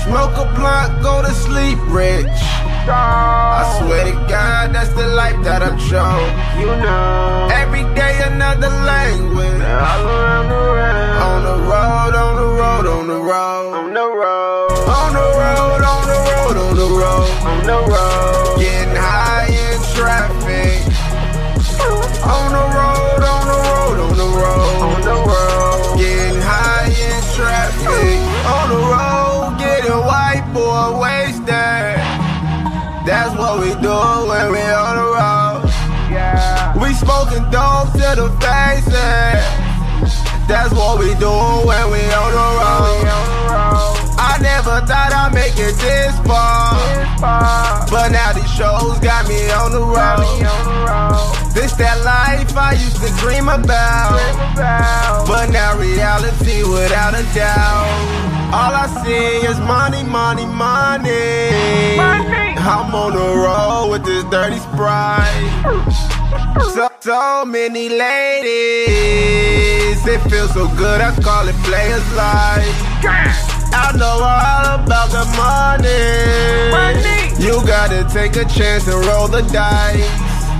Smoke a blunt, go to sleep rich. I swear to God, that's the life that I'm showing. You know, Every day another language. all around the world. On the road, on the road, on the road. On the road, On the road, on the road, on the road. on the road. Getting high in traffic. On the road, on the road, on the road. On the road, Getting high in traffic. On the road, getting white boy wasted. That's what we do when we on the road. yeah. We smoking dope to the faces. That's what we do when we on the We road. on the road, I never thought I'd make it this far, this far. but now these shows got me on the We road. on the road, This that life I used to dream about, dream about. but now reality without a doubt. All I see is money, money, money. Money. I'm on the road with this dirty Sprite. So many ladies, it feels so good, I call it players life. I know all about the money. Money. You gotta take a chance and roll the dice.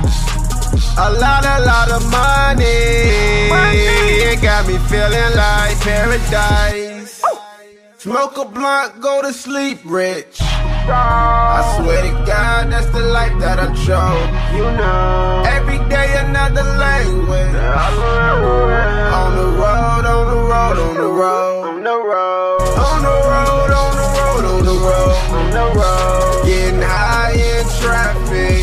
A lot of money. Money. It got me feeling like paradise. Smoke a blunt, go to sleep rich. I swear to God, that's the life that I'm showing. You know, Every day another language. all around the world. On the road, on the road, on the road. On the road, On the road, on the road, on the road. on the road. Getting high in traffic.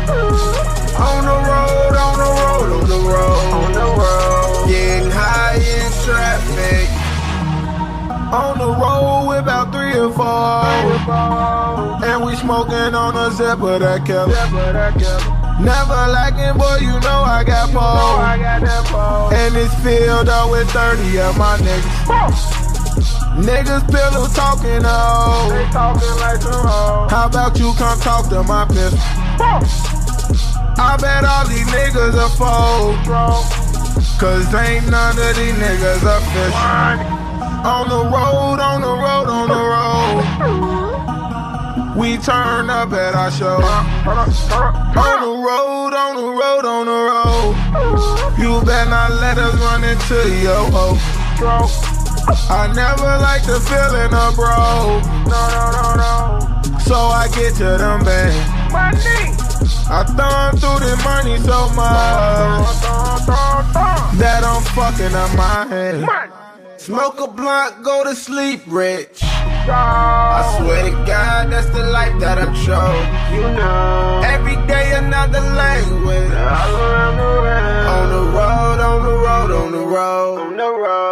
On the road, on the road, on the On road. the road, Getting high in traffic. On the road with about 3 or 4. And we smoking on a zip of that killer. Never lacking, boy, you know I got I pole. got that pole. And it's filled up with 30 of my niggas. Niggas pillow talking, oh. They talking like some hoes. How about you come talk to my pistol? I bet all these niggas are fold. Cause ain't none of these niggas official. On the road, on the road, on the road. We turn up at our show. On the road, on the road, on the road. You better not let us run into your hoe. I never like the feeling of broke. No. So I get to them bands. Money. I thumb through the money so much that I'm fucking up my head. Smoke a blunt, go to sleep rich. I swear to God, that's the life that I'm showing. You know, Every day another language. all around the world. On the road, on the road, on the road. On the road.